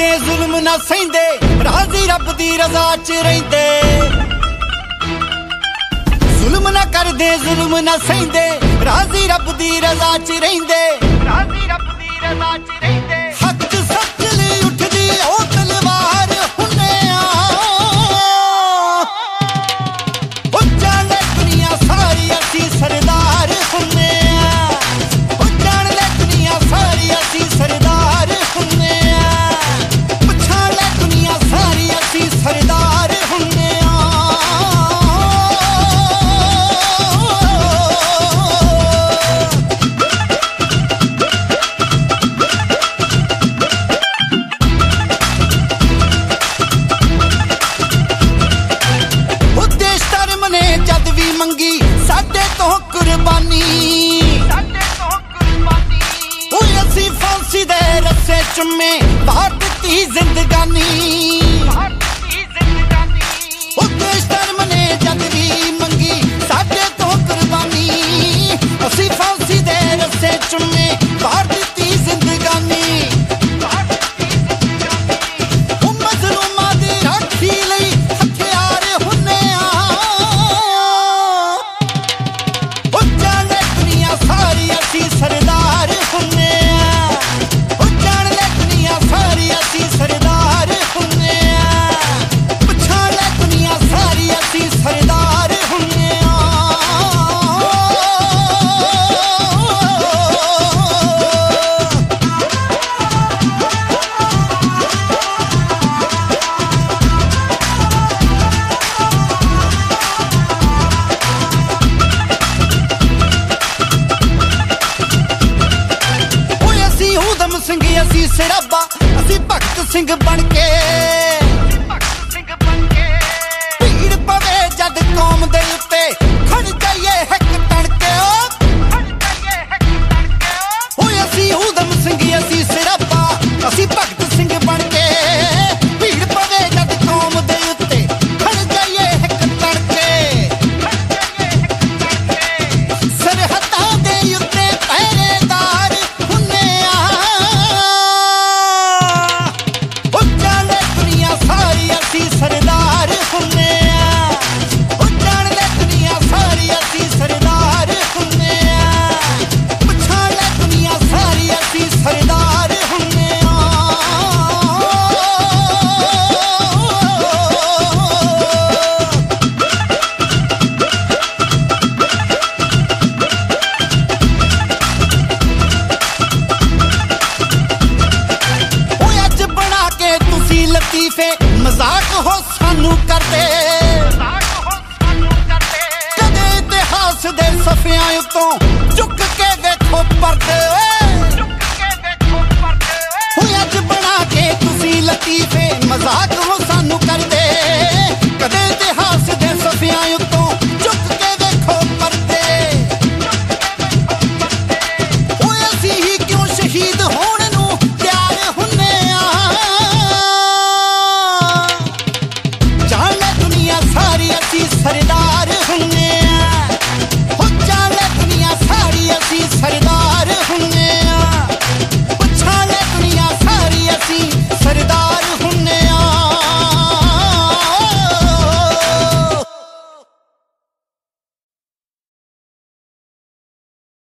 ਕਰਦੇ ਜ਼ੁਲਮ ਨਾ ਸਹਿੰਦੇ ਰਾਜ਼ੀ ਰੱਬ ਦੀ ਰਜ਼ਾ ਚ ਰਹਿੰਦੇ ਜ਼ੁਲਮ ਨਾ ਕਰਦੇ ਜ਼ੁਲਮ ਨਾ ਸਹਿੰਦੇ ਰਾਜ਼ੀ ਰੱਬ ਦੀ ਰਜ਼ਾ ਚ ਰਹਿੰਦੇ ਰਾਜ਼ੀ ਰੱਬ ਦੀ ਰਜ਼ਾ ਚ ਰਹਿੰਦੇ ਹੱਕ ਸੱਚ ਲਈ ਉੱਠਦੀ ਉਹ ਤਲਵਾਰ ਹੁੰਨੇ ਆ ਉਹ ਜਾਣੇ ਦੁਨੀਆ ਸਾਰੀ ਅਸੀਂ ਸਰਦਾਰ ਹੁੰਨੇ ਆ ਉਹ ਜਾਣ ਲੈ ਦੁਨੀਆ ਸਾਰੀ ਅਸੀਂ ਸਰਦਾਰ ਹੁੰਨੇ ਆ ਪਛਾਣ ਲੈ ਦੁਨੀਆ ਸਾਰੀ ਅਸੀਂ ਸਰਦਾਰ ਹੁੰਨੇ ਆ ਉਹ ਦੇਸ਼ ਧਰਮ ਨੇ ਜਦ ਵੀ ਮੰਗੀ ਸਾਡੇ ਤੋਂ ਕੁਰਬਾਨੀ ਉਹ ਅਸੀਂ ਫਾਂਸੀ ਦੇ ਰੱਸੇ ਚੁੰਮੇ ਬਾਹਰ ਦਿੱਤੀ ਜ਼ਿੰਦਗਾਨੀ ਉਹ ਦੇਸ਼ ਧਰਮ ਨੇ ਜਦ ਵੀ ਮੰਗੀ ਸਾਡੇ ਤੋਂ ਕੁਰਬਾਨੀ ਅਸੀਂ ਫਾਂਸੀ ਦੇ ਰੱਸੇ ਚੁੰਮੇ ਬਾਹਰ ਦਿੱਤੀ ਜ਼ਿੰਦਗਾਨੀ ਉਹ ਮਜ਼ਲੂਮਾਂ ਦੀ ਰਾਖੀ ਲਈ ਹਥਿਆਰ ਹੁੰਨੇ ਆ ਉਹ ਜਾਣੇ ਦੁਨੀਆ ਸਾਰੀ ਅਸੀਂ ਸਰਦਾਰ ਹੁੰਨੇ ਆ ਉਹ ਜਾਣ ਲੈ ਦੁਨੀਆ ਸਾਰੀ ਅਸੀਂ ਸਰਦਾਰ ਹੁੰਨੇ ਆ ਪਛਾਣ ਲੈ ਦੁਨੀਆ ਸਾਰੀ ਅਸੀਂ ਸਰਦਾਰ ਹੁੰਨੇ ਆ ਓਏ ਅਸੀਂ ਊਧਮ ਸਿੰਘ ਅਸੀਂ ਸਰਾਬਾ ਅਸੀਂ ਭਗਤ ਸਿੰਘ ਬਣ ਕੇ ਭੀੜ ਪਵੇ ਜਦ ਕੌਮ ਦੇ ਉੱਤੇ ਖੜ ਜਾਈਏ ਹੱਕ ਤਣ ਕੇ ਓਏ ਅਸੀਂ ਊਧਮ ਸਿੰਘ ਅਸੀਂ ਸਰਾਬਾ ਅਸੀਂ ਭਗਤ ਸਿੰਘ ਬਣ ਕੇ ਭੀੜ ਪਵੇ ਜਦ ਕੌਮ ਦੇ ਉੱਤੇ ਖੜ ਜਾਈਏ ਹੱਕ ਤਣ ਕੇ ਸਰਹੱਦਾਂ ਦੇ ਉੱਤੇ ਪਹਿਰੇਦਾਰ ਹੁੰਨੇ ਆ ਉਹ ਜਾਣੇ ਦੁਨੀਆ ਸਾਰੀ ਅਸੀਂ ਸਰਦਾਰ ਹੁੰਨੇ ਆ ਉਹ ਜਾਣ ਲੈ ਦੁਨੀਆ ਸਾਰੀ ਅਸੀਂ ਸਰਦਾਰ ਹੁੰਨੇ ਆ ਪਛਾਣ ਲੈ ਦੁਨੀਆ ਸਾਰੀ ਅਸੀਂ ਸਰਦਾਰ ਹੁੰਨੇ ਆ ਓਏ ਅੱਜ ਬਣਾ ਕੇ ਤੁਸੀਂ ਲਤੀਫੇ ਮਜ਼ਾਕ ਹੋ ਸਾਨੂੰ ਕਰਦੇ ਕਦੇ ਇਤਿਹਾਸ ਦੇ ਸਫ਼ਿਆਂ ਉੱਤੋਂ ਝੁੱਕ ਕੇ ਵੇਖੋ ਪਰਦੇ ਓਏ ਅੱਜ ਬਣਾ ਕੇ ਤੁਸੀਂ ਲਤੀਫੇ ਮਜ਼ਾਕ ਹੋ ਸਾਨੂੰ ਕਰਦੇ ਕਦੇ